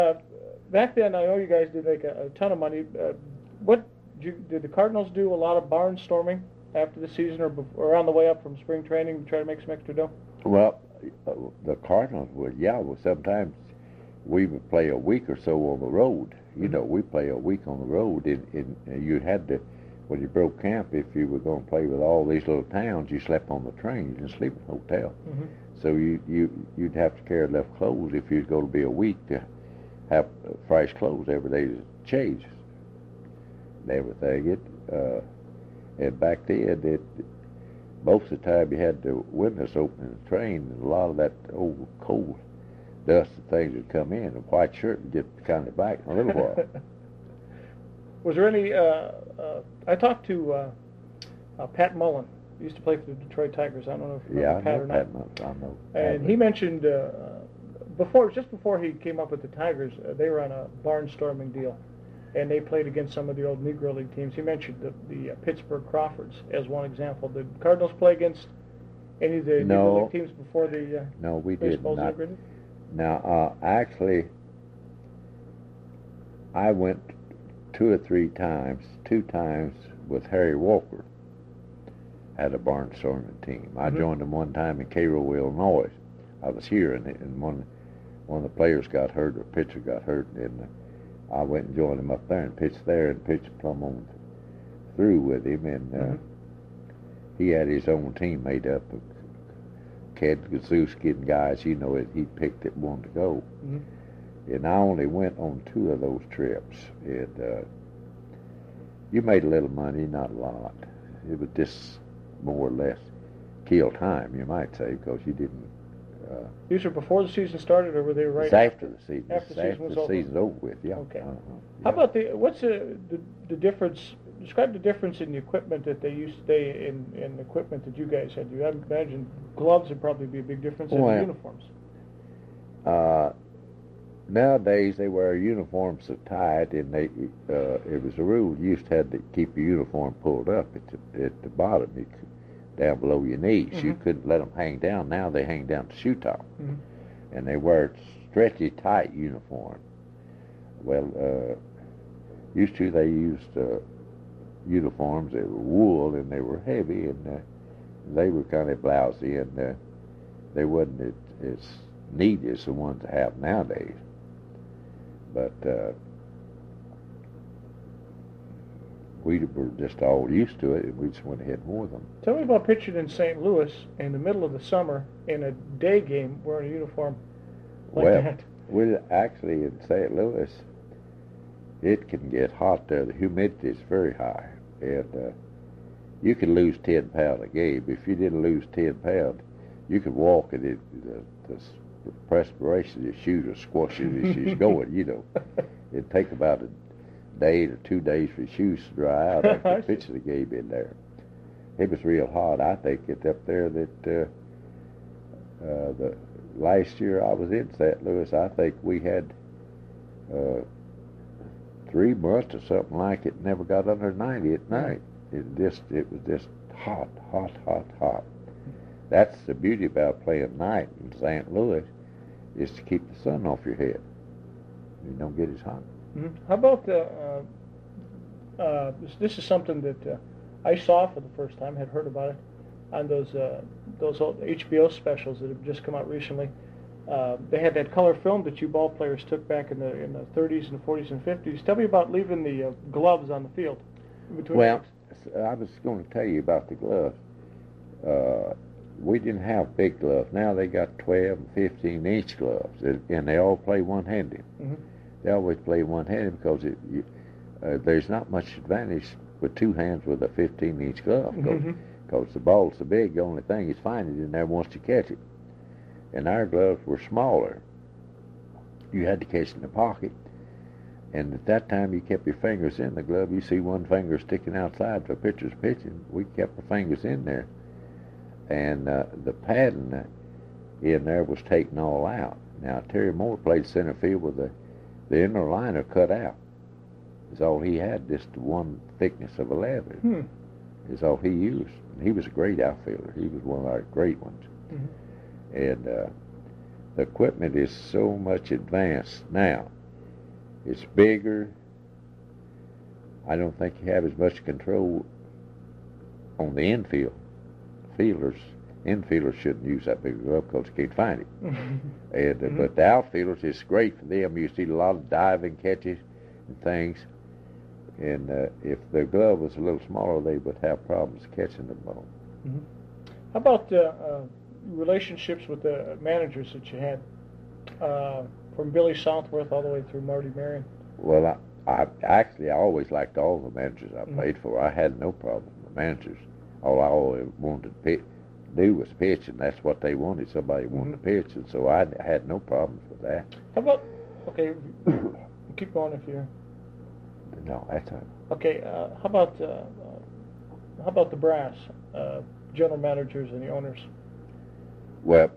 Back then, I know you guys did make a ton of money. What did the Cardinals do? A lot of barnstorming after the season, or on the way up from spring training to try to make some extra dough? Well, the Cardinals would, yeah. Well, sometimes we would play a week or so on the road. You know, we play a week on the road, and you had to, when you broke camp, if you were going to play with all these little towns, you slept on the train. You didn't sleep in a hotel. Mm-hmm. So you'd have to carry enough clothes if you'd go to be a week to have fresh clothes every day to change and everything. And back then, most of the time you had the windows open in the train, and a lot of that old cold dust and things would come in. A white shirt would get kind of back in a little while. Was there any? I talked to Pat Mullen. He used to play for the Detroit Tigers. I don't know if you remember Pat or not. Pat Mullen. I know. And he mentioned just before he came up with the Tigers, they were on a barnstorming deal, and they played against some of the old Negro League teams. He mentioned the Pittsburgh Crawfords as one example. Did Cardinals play against any of the Negro League teams before the No, we did not. Integrated? Now, actually, I went 2 or 3 times, 2 times with Harry Walker, had a barnstorming team. I joined them one time in Cairo, Illinois. I was here, and one of the players got hurt, or pitcher got hurt, and I went and joined him up there and pitched there, and pitched plumb on through with him, and he had his own team made up of Ken Guzewski and guys, you know, he picked that wanted to go. And I only went on 2 of those trips, and you made a little money, not a lot. It was just more or less kill time, you might say, because you didn't. These were before the season started, or were they right after the season? After the season's over with, yeah. Okay. Yeah. How about what's the difference? Describe the difference in the equipment that they used today in equipment that you guys had. You imagine gloves would probably be a big difference in the uniforms. Nowadays they wear uniforms so tight, and it was a rule. You used to have to keep your uniform pulled up at the bottom, down below your knees. You couldn't let them hang down. Now they hang down to shoe top, and they wear stretchy, tight uniform. Well, used to they used uniforms that were wool, and they were heavy, and they were kind of blousy, and they wasn't as neat as the ones I have nowadays. But we were just all used to it, and we just went ahead and wore them. Tell me about pitching in St. Louis in the middle of the summer in a day game wearing a uniform like that. Well, actually in St. Louis, it can get hot there. The humidity is very high, and you could lose 10 pounds a game. If you didn't lose 10 pounds, you could walk and the perspiration, your shoes are squashing as she's going, you know. It'd take about a day to 2 days for your shoes to dry out after pitching the game in there. It was real hot. I think it's up there that the last year I was in St. Louis, I think we had 3 months or something like it, never got under 90 at night. It was just hot, hot, hot, hot. That's the beauty about playing night in St. Louis, is to keep the sun off your head. You don't get as hot. How about this is something that I saw for the first time, had heard about it on those old HBO specials that have just come out recently. They had that color film that you ball players took back in the 30s and 40s and 50s. Tell me about leaving the gloves on the field. Well, I was going to tell you about the gloves. We didn't have big gloves. Now they got 12 and 15-inch gloves, and they all play one-handed. They always play one-handed because there's not much advantage with 2 hands with a 15-inch glove, because the ball's so big, the only thing is finding it in there once you catch it. And our gloves were smaller. You had to catch it in the pocket, and at that time you kept your fingers in the glove. You see one finger sticking outside for pitcher's pitching. We kept our fingers in there, and the padding in there was taken all out. Now Terry Moore played center field with the inner liner cut out. Is all he had, just one thickness of a leather. Is all he used. He was a great outfielder. He was one of our great ones. And the equipment is so much advanced now It's bigger. I don't think you have as much control on the infield. Infielders shouldn't use that big glove because you can't find it. But the outfielders, it's great for them. You see a lot of diving catches and things. And if the glove was a little smaller, they would have problems catching the ball. How about relationships with the managers that you had, from Billy Southworth all the way through Marty Marion? Well, I always liked all the managers I played for. I had no problem with the managers. All I always wanted to do was pitch, and that's what they wanted. Somebody wanted to pitch, and so I had no problems with that. How about, okay, keep going if you're... No, that's all right. Okay, how about the brass, general managers and the owners? Well,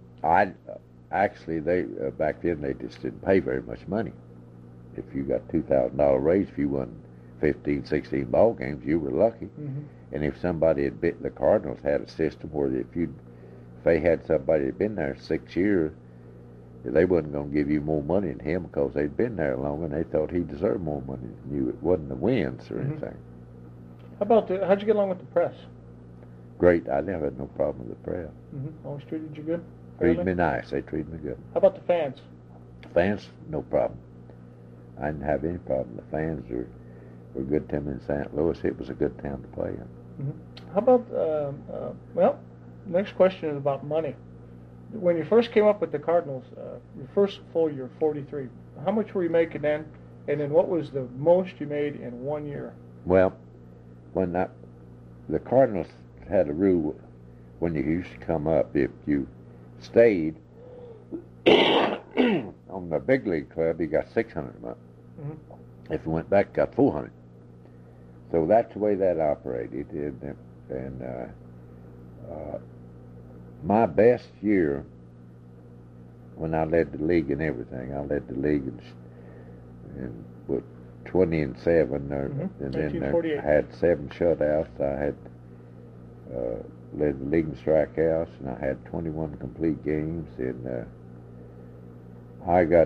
they back then they just didn't pay very much money. If you got $2,000 raise, if you won 15, 16 ball games, you were lucky. And if somebody had been, the Cardinals had a system where if they had somebody that had been there 6 years, they wasn't going to give you more money than him because they'd been there longer and they thought he deserved more money than you. It wasn't the wins or anything. How'd you get along with the press? Great. I never had no problem with the press. Always treated you good? Treated me nice. They treated me good. How about the fans? Fans, no problem. I didn't have any problem. The fans were good to me in St. Louis. It was a good town to play in. How about, well, next question is about money. When you first came up with the Cardinals, your first full year, 43, how much were you making then? And then what was the most you made in 1 year? Well, the Cardinals had a rule when you used to come up, if you stayed on the big league club, you got $600 a month. If you went back, you got $400. So that's the way that operated. And my best year, when I led the league and everything, I led the league in with 20-7, and then I had 7 shutouts. I had led the league in strikeouts, and I had 21 complete games, and I got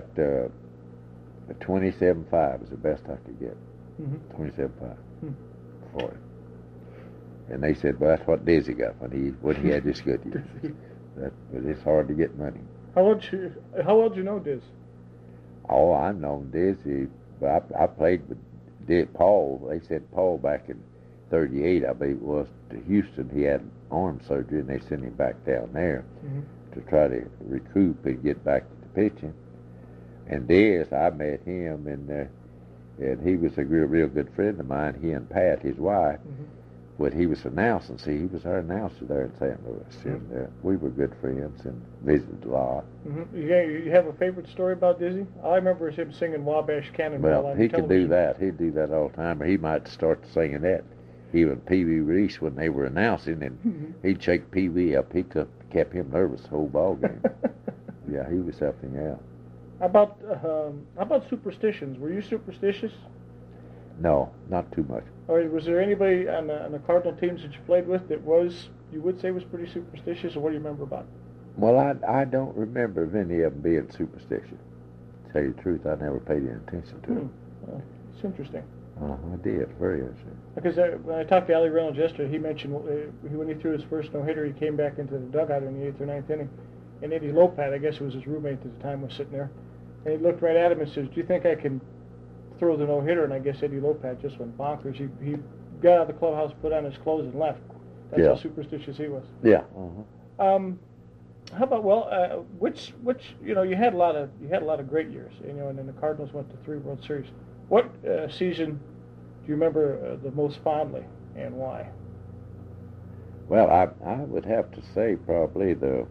27.5 was the best I could get. 27.5 for it. And they said, well, that's what Dizzy got when he had this good year. But it's hard to get money. How well did you know Diz? Oh, I've known Dizzy, but I played with Paul. They sent Paul back in 38, I believe it was, to Houston. He had arm surgery, and they sent him back down there to try to recoup and get back to pitching. And Diz, I met him, and he was a real good friend of mine, he and Pat, his wife. But he was announcing. See, he was our announcer there in St. Louis, and we were good friends and visited a lot. You have a favorite story about Dizzy? I remember him singing Wabash Cannonball. Well, he could do that. He'd do that all the time, or he might start singing that. Even Pee Wee Reese, when they were announcing, and he'd shake Pee Wee up. He kept him nervous the whole ball game. Yeah, he was something else. How about superstitions? Were you superstitious? No, not too much. Or was there anybody on the Cardinal teams that you played with that you would say was pretty superstitious, or what do you remember about it? Well, I don't remember of any of them being superstitious. To tell you the truth, I never paid any attention to it. Well, it's interesting. I did. Very interesting. Because when I talked to Allie Reynolds yesterday, he mentioned when he threw his first no-hitter, he came back into the dugout in the 8th or 9th inning, and Eddie Lopat, I guess it was his roommate at the time, was sitting there, and he looked right at him and says, "Do you think I can throw the no-hitter?" And I guess Eddie Lopat just went bonkers. He got out of the clubhouse, put on his clothes, and left. That's how superstitious he was. Yeah. How about which you had a lot of great years, and then the Cardinals went to 3 World Series. What season do you remember the most fondly, and why? Well, I would have to say probably the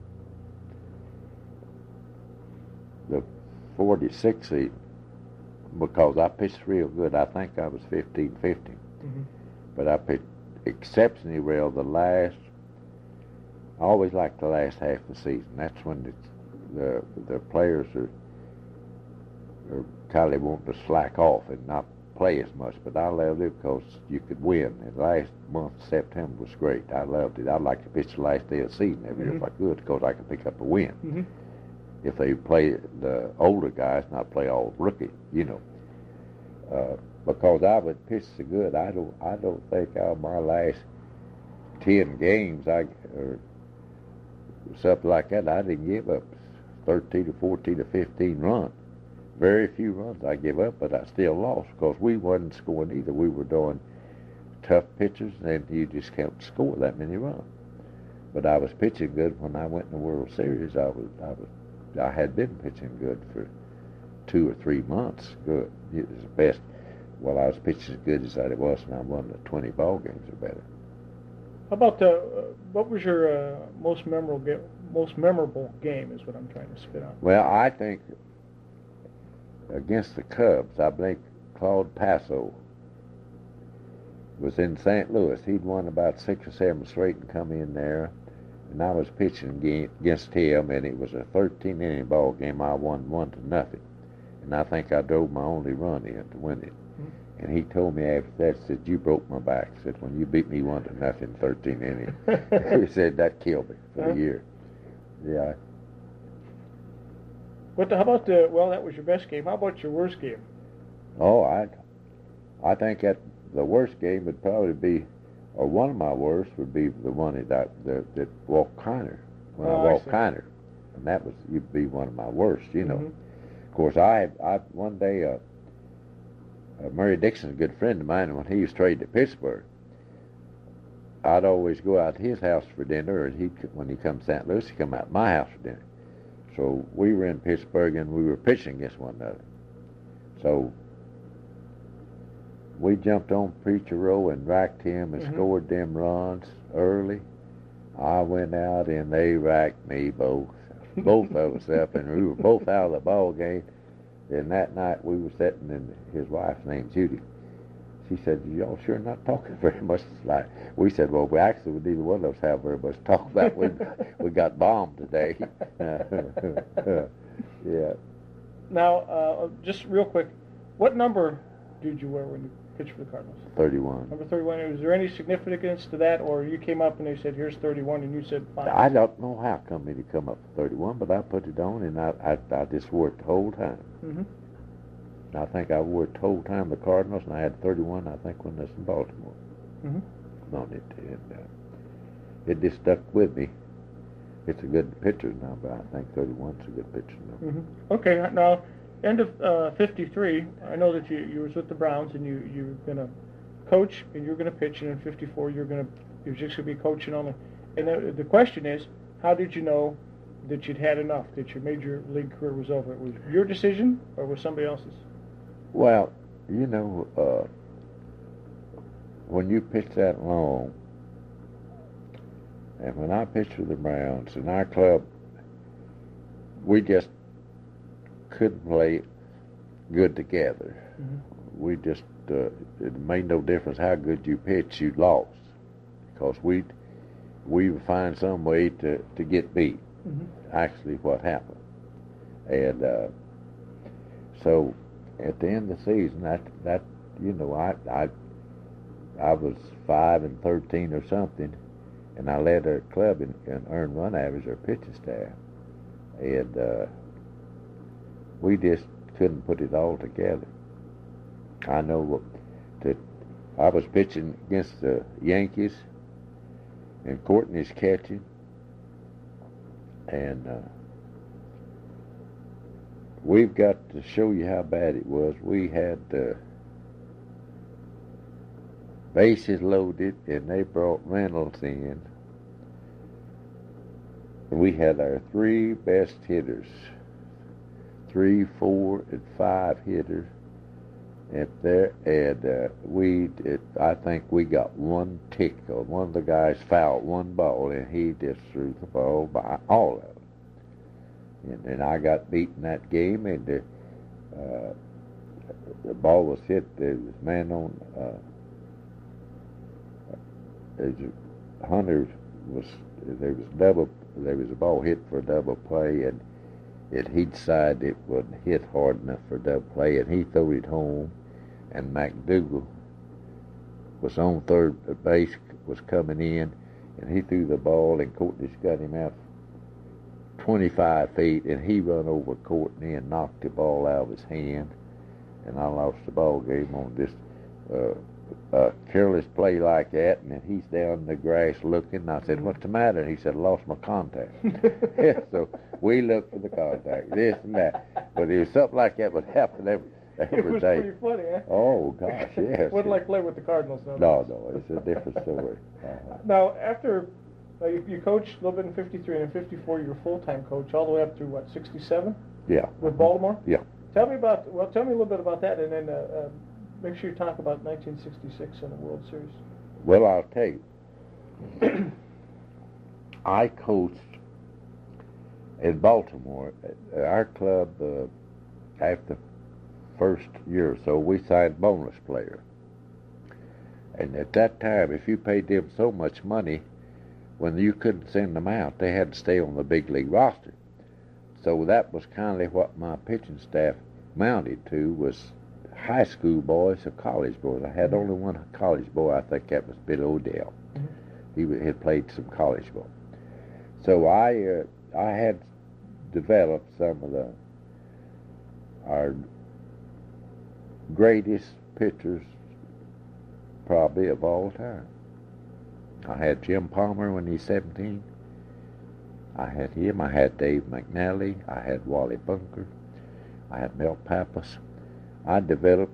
46 season, because I pitched real good. I think I was 15-15. But I pitched exceptionally well I always liked the last half of the season. That's when the players are kind of wanting to slack off and not play as much. But I loved it because you could win. And the last month of September was great. I loved it. I'd like to pitch the last day of the season every year if I could, because I could pick up a win. If they play the older guys, not play all rookie, because I would pitch so good. I don't think out of my last 10 games, or something like that, I didn't give up 13 to 14 to 15 runs. Very few runs I give up, but I still lost because we wasn't scoring either. We were doing tough pitchers, and you just can't score that many runs. But I was pitching good when I went in the World Series. I had been pitching good for 2 or 3 months. Good, it was the best. Well, I was pitching as good as I was, and I won the 20 ball games or better. How about what was your most memorable game? Is what I'm trying to spit out. Well, I think against the Cubs, I think Claude Passo was in St. Louis. He'd won about 6 or 7 straight and come in there, and I was pitching against him, and it was a 13-inning ball game. I won 1-0, and I think I drove my only run in to win it. And he told me after that, said, "You broke my back." Said, "When you beat me 1-0 in 13 innings," he said, "That killed me for the year." Yeah. But how about that was your best game. How about your worst game? Oh, I think that the worst game would probably be, or one of my worst would be the one that walked Kiner, when I walked Kiner, and that would be one of my worst, you know. Of course, I one day, Murray Dixon's a good friend of mine, and when he was traded to Pittsburgh, I'd always go out to his house for dinner, and when he come to St. Louis, he'd come out to my house for dinner. So we were in Pittsburgh, and we were pitching against one another. So we jumped on Preacher Row and racked him and scored them runs early. I went out, and they racked me both of us up, and we were both out of the ball game. And that night we were sitting, and his wife's named Judy. She said, "Y'all sure not talking very much." Like we said, "Well, we actually neither one of us have very much to talk about. We got bombed today." Yeah. Now, just real quick, what number did you wear when you pitched for the Cardinals? 31. Number 31. Was there any significance to that, or you came up and they said, "Here's 31," and you said 5? I don't know how come it come up to 31, but I put it on, and I just wore it the whole time. I think I wore it the whole time the Cardinals, and I had 31, I think, when I was in Baltimore. On it, and it just stuck with me. It's a good picture now, but I think 31's a good picture now. Okay, now, end of 53, I know that you was with the Browns, and you were going to coach, and you were going to pitch, and in 54 you're just going to be coaching only. And the question is, how did you know that you'd had enough, that your major league career was over? Was it your decision, or was somebody else's? Well, you know, when you pitch that long, and when I pitched for the Browns, in our club, we just couldn't play good together. We just, it made no difference how good you pitched, you lost. Because we would find some way to get beat. Actually, what happened. And so at the end of the season, that you know, I was 5-13 or something, and I led our club in earned run average or pitching staff, and we just couldn't put it all together. I know that I was pitching against the Yankees, and Courtney's catching, and we've got to show you how bad it was. We had bases loaded, and they brought Reynolds in. We had our 3 best hitters, 3, 4, and 5 hitters up there, and I think we got one tick. One of the guys fouled one ball, and he just threw the ball by all of them. And I got beaten that game, and the ball was hit. There was a man on Hunter there was a ball hit for a double play, and he decided it wasn't hit hard enough for a double play, and he threw it home, and McDougal was on third base, was coming in, and he threw the ball, and Courtney's got him out 25 feet, and he run over Courtney and knocked the ball out of his hand, and I lost the ball game on this careless play like that, and then he's down in the grass looking. I said, "What's the matter?" And he said, "I lost my contact." So we looked for the contact, this and that. But it was something like that would happen every It was day. pretty funny, huh? Oh, gosh, yes. Wasn't like playing with the Cardinals, no. No, it's a different story. Now, after you coached a little bit in 53, and in 54 you were full-time coach, all the way up to, what, 67? Yeah. With Baltimore? Yeah. Tell me a little bit about that, and then make sure you talk about 1966 and the World Series. Well, I'll tell you. I coached in Baltimore. Our club, after the first year or so, we signed bonus players. And at that time, if you paid them so much money, when you couldn't send them out, they had to stay on the big league roster. So that was kind of what my pitching staff mounted to, was high school boys or college boys. I had only one college boy. I think that was Bill Odell. Mm-hmm. He had played some college ball. So I had developed some of our greatest pitchers probably of all time. I had Jim Palmer when he was 17. I had him. I had Dave McNally. I had Wally Bunker. I had Mel Pappas. I developed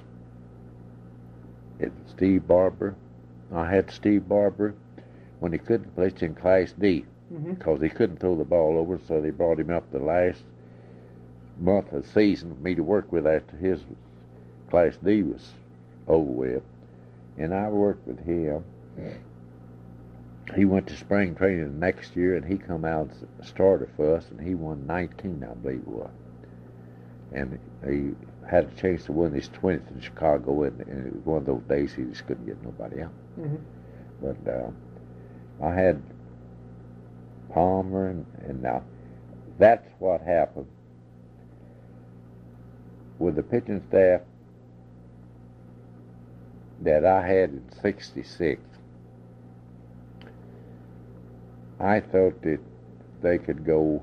Steve Barber. I had Steve Barber when he couldn't pitch in Class D because he couldn't throw the ball over, so they brought him up the last month of the season for me to work with after his Class D was over with. And I worked with him. He went to spring training the next year, and he come out as a starter for us, and he won 19, I believe it was. And he had a chance to win his 20th in Chicago, and it was one of those days he just couldn't get nobody out. Mm-hmm. But I had Palmer, and now that's what happened with the pitching staff that I had in 66. I thought that they could go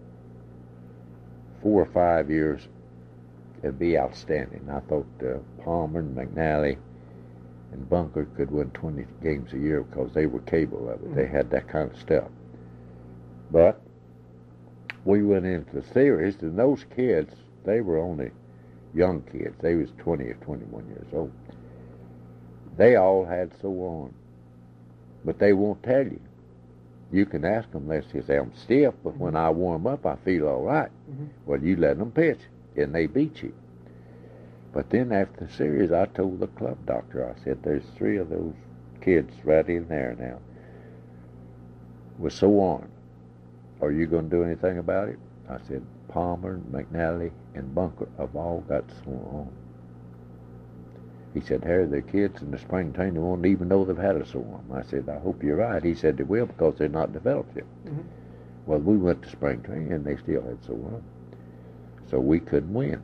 4 or 5 years and be outstanding. I thought Palmer and McNally and Bunker could win 20 games a year because they were capable of it. Mm-hmm. They had that kind of stuff. But we went into the series, and those kids, they were only young kids. They was 20 or 21 years old. They all had so on, but they won't tell you. You can ask them, they say, I'm stiff, but when I warm up, I feel all right. Mm-hmm. Well, you let them pitch, and they beat you. But then after the series, I told the club doctor, I said, there's 3 of those kids right in there now with so on. Are you going to do anything about it? I said, Palmer, McNally, and Bunker have all got so on. He said, Harry, the kids in the spring training won't even know they've had a sore arm. I said, I hope you're right. He said, they will because they're not developed yet. Mm-hmm. Well, we went to spring training, and they still had sore arm. So we couldn't win.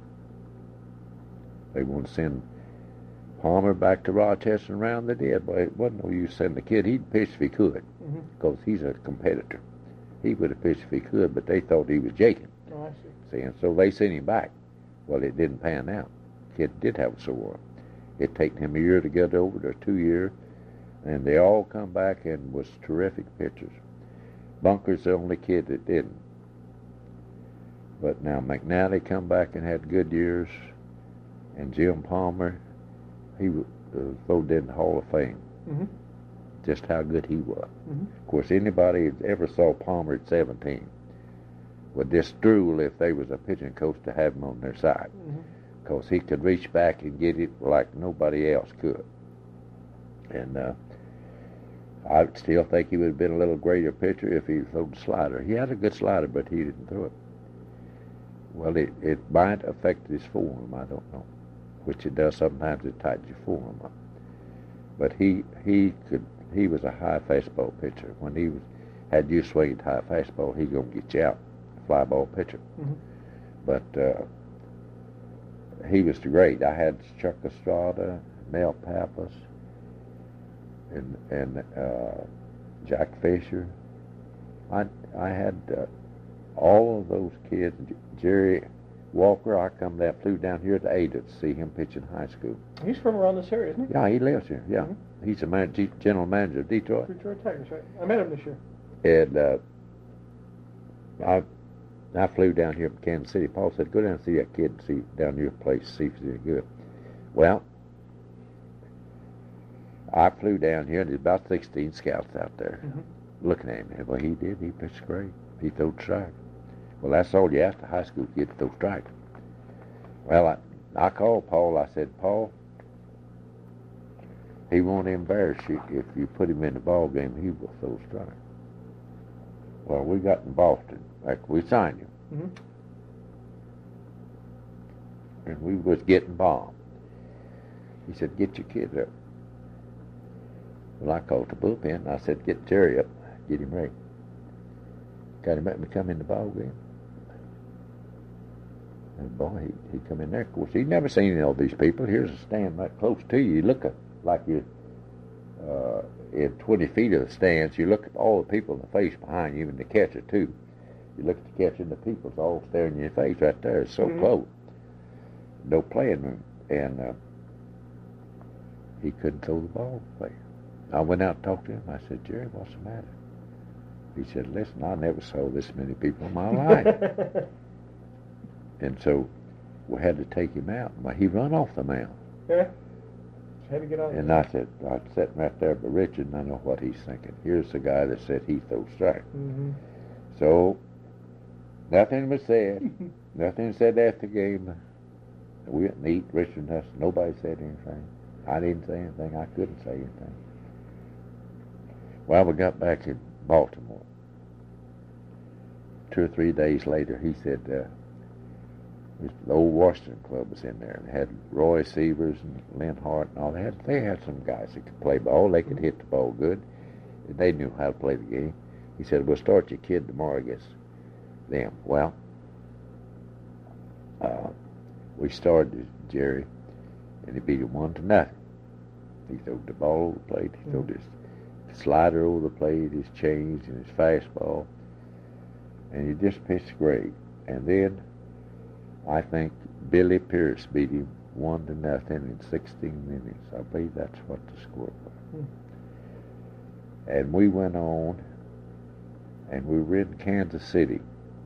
They wanted to send Palmer back to Rochester and round they did. But it wasn't no use sending the kid. He'd pitch if he could because he's a competitor. He would have pitched if he could, but they thought he was jaking. Oh, I see. And so they sent him back. Well, it didn't pan out. The kid did have a sore arm. It took him a year to get over it, or 2 years, and they all come back and was terrific pitchers. Bunker's the only kid that didn't. But now McNally come back and had good years, and Jim Palmer, he was voted in the Hall of Fame. Mm-hmm. Just how good he was. Mm-hmm. Of course, anybody that ever saw Palmer at 17 would just drool if they was a pitching coach to have him on their side. Mm-hmm. Because he could reach back and get it like nobody else could. And I still think he would have been a little greater pitcher if he threw the slider. He had a good slider, but he didn't throw it. Well, it might affect his form, I don't know. Which it does sometimes, it tightens your form up. But he was a high fastball pitcher. When he had you swinging high fastball, he's going to get you out, fly ball pitcher. Mm-hmm. But he was great. I had Chuck Estrada, Mel Pappas, and Jack Fisher. I had all of those kids. Jerry Walker, I flew down here to Ada to see him pitch in high school. He's from around this area, isn't he? Yeah, he lives here. Yeah, Mm-hmm. he's the general manager of Detroit. Detroit Tigers, right? I met him this year. And I flew down here from Kansas City. Paul said, "Go down and see that kid and see down your place, see if he's any good." Well, I flew down here, and there's about 16 scouts out there looking at him. And well, he did. He pitched great. He threw strike. Well, that's all you ask a high school kid to throw strike. Well, I called Paul. I said, "Paul, he won't embarrass you. If you put him in the ball game, he will throw strike." Well, we got in Boston. Like, we signed him. Mm-hmm. And we was getting bombed. He said, "Get your kid up." Well, I called the bullpen, and I said, "Get Jerry up, get him ready." Got him up to come in the ball game. And boy, he come in there. Of course, he'd never seen any of these people. Here's a stand right close to you. You look like you're in 20 feet of the stands. You look at all the people in the face behind you, even the catcher, too. You look at the catcher, and the people's all staring in your face right there. It's so close. No playing room. And he couldn't throw the ball. I went out and talked to him. I said, "Jerry, what's the matter?" He said, "Listen, I never saw this many people in my life." And so we had to take him out. Well, he run off the mound. Yeah. Had to get out. And I said, I sat right there by Richard, and I know what he's thinking. Here's the guy that said he throws strike. Mm-hmm. So nothing was said. Nothing said after the game. We didn't eat. Richard and us. Nobody said anything. I didn't say anything. I couldn't say anything. Well, we got back in Baltimore. 2 or 3 days later, he said, the old Washington Club was in there, and had Roy Sievers and Lynn Hart and all that. They had some guys that could play ball. They could hit the ball good. They knew how to play the game. He said, "We'll start your kid tomorrow against them." Well, we started Jerry, and he beat him 1-0. He threw the ball over the plate. He threw his slider over the plate, his change, and his fastball. And he just pitched great. And then I think Billy Pierce beat him 1-0 in 16 minutes. I believe that's what the score was. And we went on, and we were in Kansas City,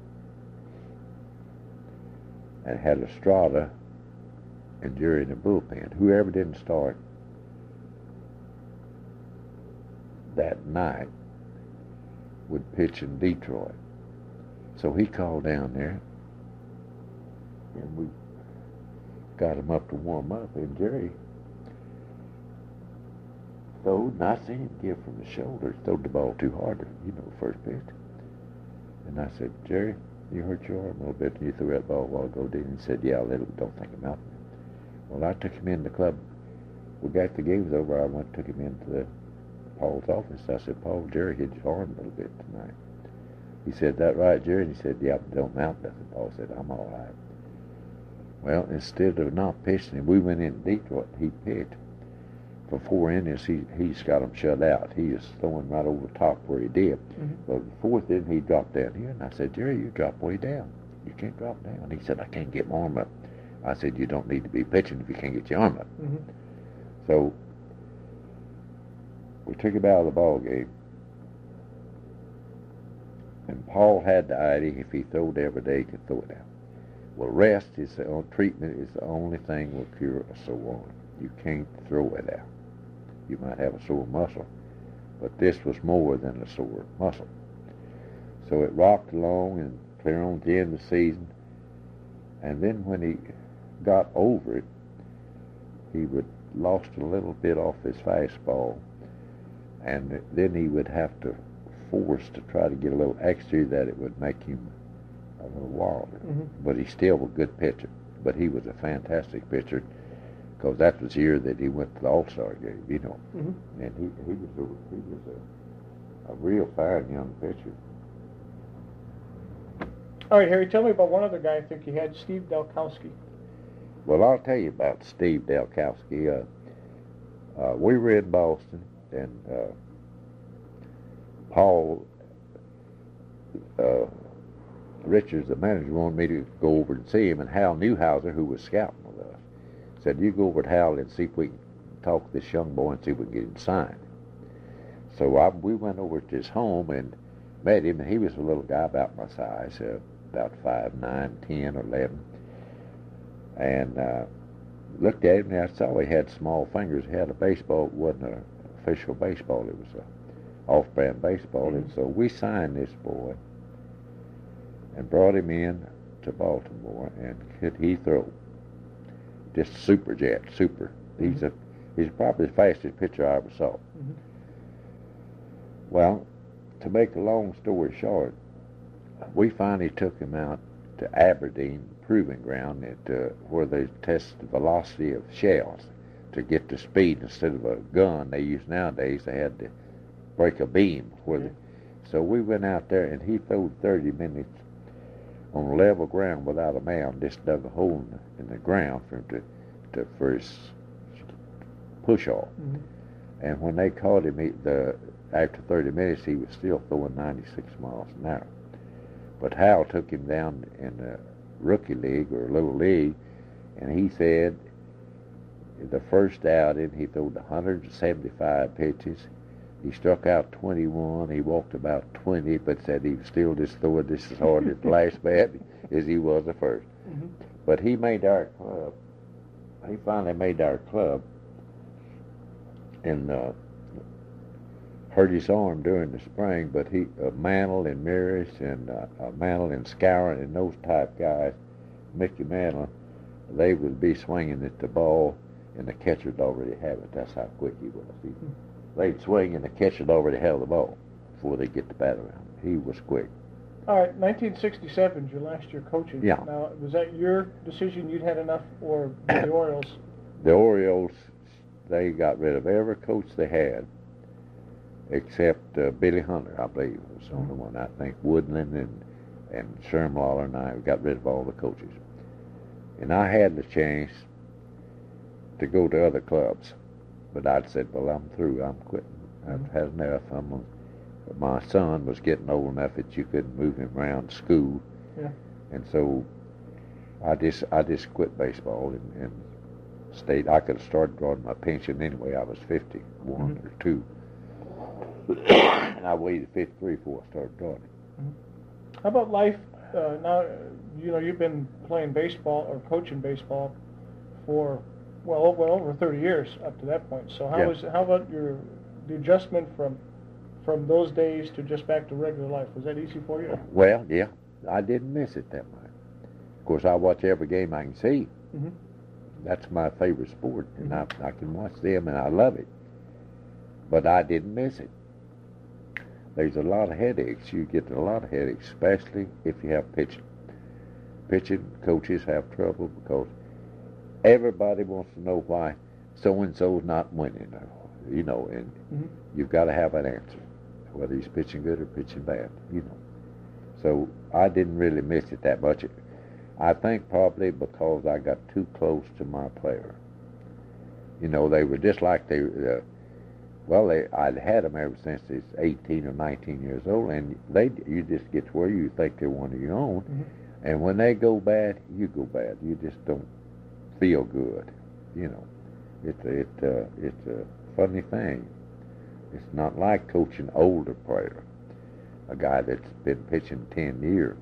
and had Estrada and Jerry in the bullpen. Whoever didn't start that night would pitch in Detroit. So he called down there, and we got him up to warm up, and Jerry throwed, and I seen him give from the shoulder. He throwed the ball too hard, first pitch. And I said, "Jerry, you hurt your arm a little bit, and you threw that ball a while ago, didn't you?" He said, "Yeah, a little, don't think about it." Well, I took him in the club. We got the game was over. I took him into Paul's office. I said, "Paul, Jerry hit his arm a little bit tonight." He said, "That right, Jerry?" And he said, "Yeah, but don't mount nothing." Paul said, "I'm all right." Well, instead of not pitching him, we went in Detroit. He pitched. For 4 innings, he's got him shut out. He is throwing right over the top where he did. But the 4th inning, he dropped down here. And I said, "Jerry, you drop way down. You can't drop down." He said, "I can't get my arm up." I said, "You don't need to be pitching if you can't get your arm up." So we took him out of the ball game. And Paul had the idea, if he throwed every day, he could throw it out. Well, rest is treatment is the only thing will cure a sore arm. You can't throw it out. You might have a sore muscle, but this was more than a sore muscle. So it rocked along and clear on to the end of the season. And then when he got over it, he would lost a little bit off his fastball, and then he would have to force to try to get a little extra that it would make him a little wilder. But he still was a good pitcher. But he was a fantastic pitcher, because that was the year that he went to the All-Star game, And he was a real fine young pitcher. All right, Harry, tell me about one other guy I think you had, Steve Dalkowski. Well, I'll tell you about Steve Dalkowski. We were in Boston, and Paul Richards, the manager, wanted me to go over and see him, and Hal Newhouser, who was scouting with us, said, "You go over to Hal and see if we can talk to this young boy and see if we can get him signed." So we went over to his home and met him, and he was a little guy about my size, about 5'9", 10 or 11, and looked at him, and I saw he had small fingers. He had a baseball. It wasn't an official baseball. It was a off-brand baseball. Mm-hmm. And so we signed this boy and brought him in to Baltimore, and could he throw? Just super. Mm-hmm. He's probably the fastest pitcher I ever saw. Mm-hmm. Well, to make a long story short, we finally took him out to Aberdeen Proving Ground where they test the velocity of shells to get the speed. Instead of a gun they use nowadays, they had to break a beam. So we went out there, and he throwed 30 minutes on level ground without a mound, just dug a hole in the ground for his push off. Mm-hmm. And when they caught him, after 30 minutes, he was still throwing 96 miles an hour. But Hal took him down in the rookie league or little league, and he said the first outing he threw 175 pitches. He struck out 21. He walked about 20, but said he was still just throwing this as hard at the last bat as he was the first. Mm-hmm. But he made our club. He finally made our club, and hurt his arm during the spring. But Mantle and Maris and Mantle and Scour and those type guys, Mickey Mantle, they would be swinging at the ball, and the catcher would already have it. That's how quick he was. They'd swing, and the catcher would already have the ball before they get the bat around. He was quick. All right, 1967 is your last year coaching. Yeah. Now, was that your decision? You'd had enough, or the Orioles? The Orioles, they got rid of every coach they had, except Billy Hunter, I believe, was the only one. I think Woodland and Sherm Lawler and I got rid of all the coaches. And I had the chance to go to other clubs, but I'd said, well, I'm through. I'm quitting. I've had enough. My son was getting old enough that you couldn't move him around school. Yeah. And so I just quit baseball and stayed. I could have started drawing my pension anyway. I was 51 or 2. And I waited 53 before I started drawing it. How about life? Now, you've been playing baseball or coaching baseball for well over 30 years up to that point. So how about the adjustment from those days to just back to regular life? Was that easy for you? Well, yeah, I didn't miss it that much. Of course, I watch every game I can see. Mm-hmm. That's my favorite sport, and I can watch them, and I love it. But I didn't miss it. There's a lot of headaches. You get a lot of headaches, especially if you have pitching. Pitching coaches have trouble because everybody wants to know why so-and-so's not winning, and you've got to have an answer, whether he's pitching good or pitching bad, So I didn't really miss it that much. I think probably because I got too close to my player. They were just like I'd had them ever since they was 18 or 19 years old, and you just get to where you think they're one of your own, and when they go bad, you go bad. You just don't feel good, It's a funny thing. It's not like coaching an older player, a guy that's been pitching 10 years.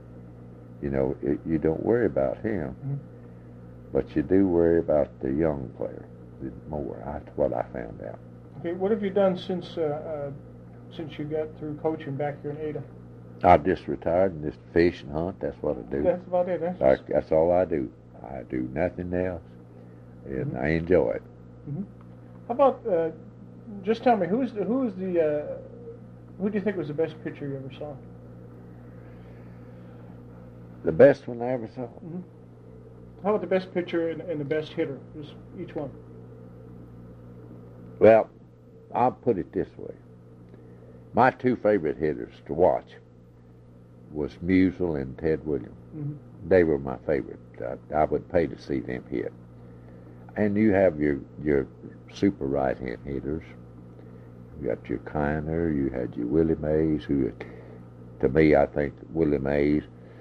You don't worry about him, but you do worry about the young player more. That's what I found out. Okay, what have you done since you got through coaching back here in Ada? I just retired and just fish and hunt. That's what I do. That's about it. That's all I do. I do nothing else, and I enjoy it. How about just tell me who do you think was the best pitcher you ever saw? The best one I ever saw. How about the best pitcher and the best hitter? Just each one. Well, I'll put it this way. My two favorite hitters to watch was Musial and Ted Williams. They were my favorite. I would pay to see them hit. And you have your super right-hand hitters. You got your Kiner, you had your Willie Mays, who, to me, I think Willie Mays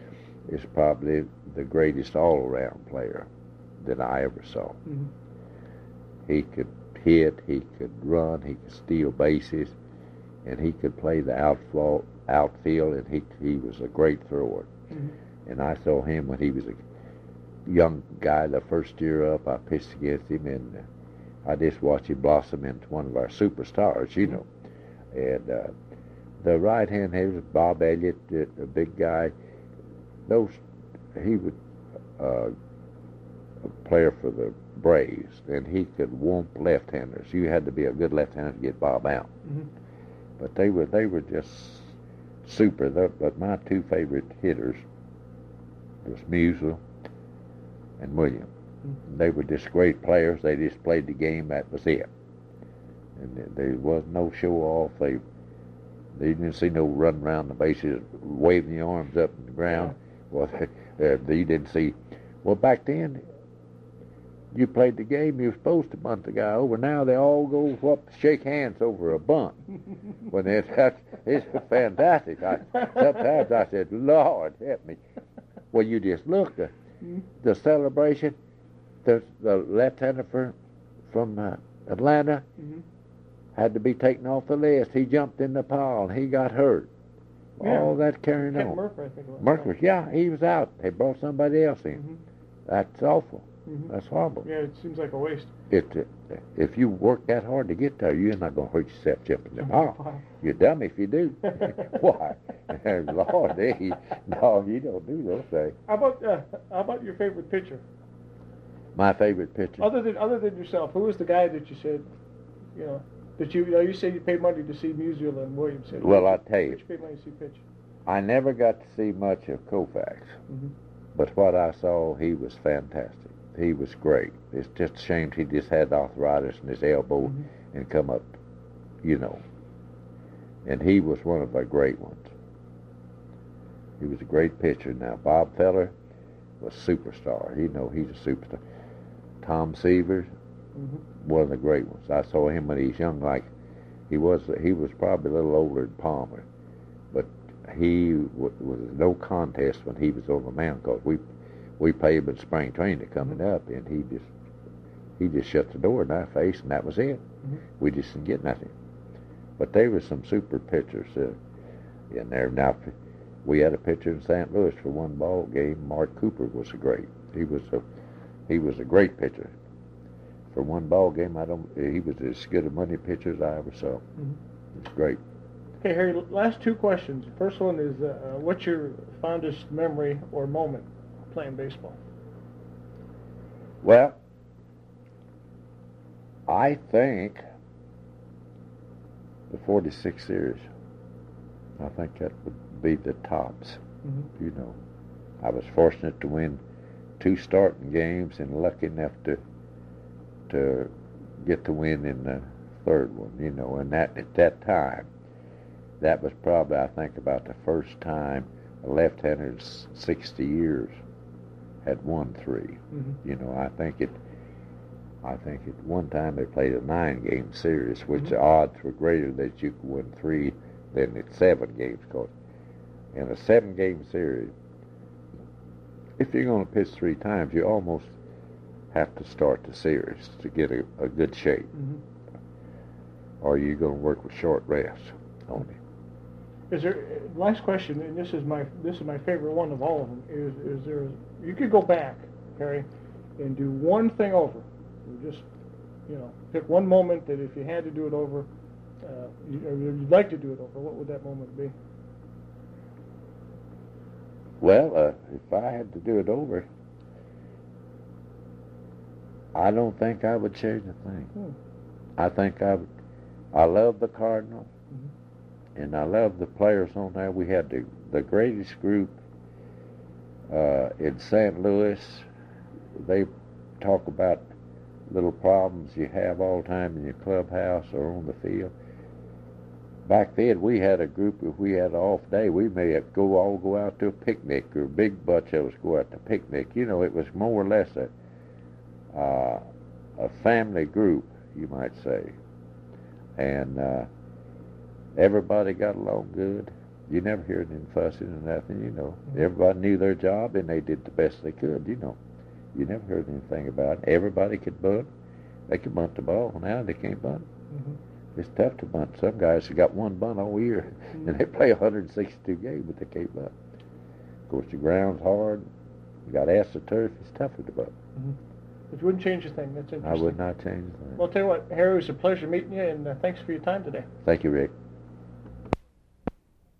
is probably the greatest all-around player that I ever saw. Mm-hmm. He could hit, he could run, he could steal bases, and he could play the outfield, and he was a great thrower. Mm-hmm. And I saw him when he was a young guy, the first year up. I pitched against him, and I just watched him blossom into one of our superstars, you know. And the right-hand hitter, Bob Elliott, a big guy. He was a player for the Braves, and he could whomp left-handers. You had to be a good left-hander to get Bob out. Mm-hmm. But they were just super. But my two favorite hitters was Musial and William. Mm-hmm. They were just great players. They just played the game. That was it. And there was no show-off. They didn't see no run around the bases, waving the arms up in the ground. Yeah. Well, you didn't see. Well, back then, you played the game. You were supposed to bunt the guy over. Now they all go up, shake hands over a bunt. When it's fantastic. Sometimes I said, "Lord, help me." Well, you just look the celebration. The left-hander from Atlanta had to be taken off the list. He jumped in the pile. He got hurt. Yeah. All that carrying Ken on. Murphy, I think it was. Murphy, yeah, he was out. They brought somebody else in. Mm-hmm. That's awful. Mm-hmm. That's horrible. Yeah, it seems like a waste. If you work that hard to get there, you're not going to hurt yourself jumping the pile. You're dumb if you do. Why? Lord, no, you don't do those things. How about your favorite pitcher? My favorite pitcher. Other than yourself, who was the guy that you said, that you said you paid money to see Musial and Williams? Well, I'll tell you. Did you pay money to see pitch? I never got to see much of Koufax, but what I saw, he was fantastic. He was great. It's just a shame he just had arthritis in his elbow and come up, And he was one of the great ones. He was a great pitcher. Now, Bob Feller was a superstar. He's a superstar. Tom Seaver, one of the great ones. I saw him when he was young. He was probably a little older than Palmer, but he was no contest when he was on the mound because we played him in spring training coming up, and he just shut the door in our face, and that was it. We just didn't get nothing. But there were some super pitchers in there. Now, we had a pitcher in St. Louis for one ball game. Mark Cooper was he was a great pitcher. For one ball game, he was as good a money pitcher as I ever saw. It was great. Okay, Harry, last two questions. The first one is, what's your fondest memory or moment playing baseball? Well, I think the 46 series. I think that would be the tops. I was fortunate to win 2 starting games and lucky enough to get the win in the third one, and at that time, that was probably, I think, about the first time a left-hander in 60 years had won 3. I think at one time they played a 9-game series, which the odds were greater that you could win 3 than at 7 games. Cause in a 7-game series, if you're going to pitch 3 times, you almost have to start the series to get a good shape. Or you're going to work with short rests only. Is there, last question, and this is my favorite one of all of them, is there, you could go back, Harry, and do one thing over. You just, pick one moment that if you had to do it over, you'd like to do it over, what would that moment be? Well, if I had to do it over, I don't think I would change a thing. I think I would. I love the Cardinals, and I love the players on there. We had the greatest group in St. Louis. They talk about little problems you have all the time in your clubhouse or on the field. Back then, we had a group. If we had an off day, we may all go out to a picnic, or a big bunch of us go out to picnic. It was more or less a family group, you might say, and everybody got along good. You never heard any fussing or nothing, you know. Everybody knew their job, and they did the best they could, you know. You never heard anything about it. Everybody could bunt. They could bunt the ball. Now they can't bunt. It's tough to bunt. Some guys have got one bunt all year, and they play 162 games, but they can't bunt. Of course, the ground's hard. You got AstroTurf. It's tougher to bunt. But you wouldn't change a thing. That's interesting. I would not change a thing. Well, I'll tell you what, Harry, it was a pleasure meeting you, and thanks for your time today. Thank you, Rick.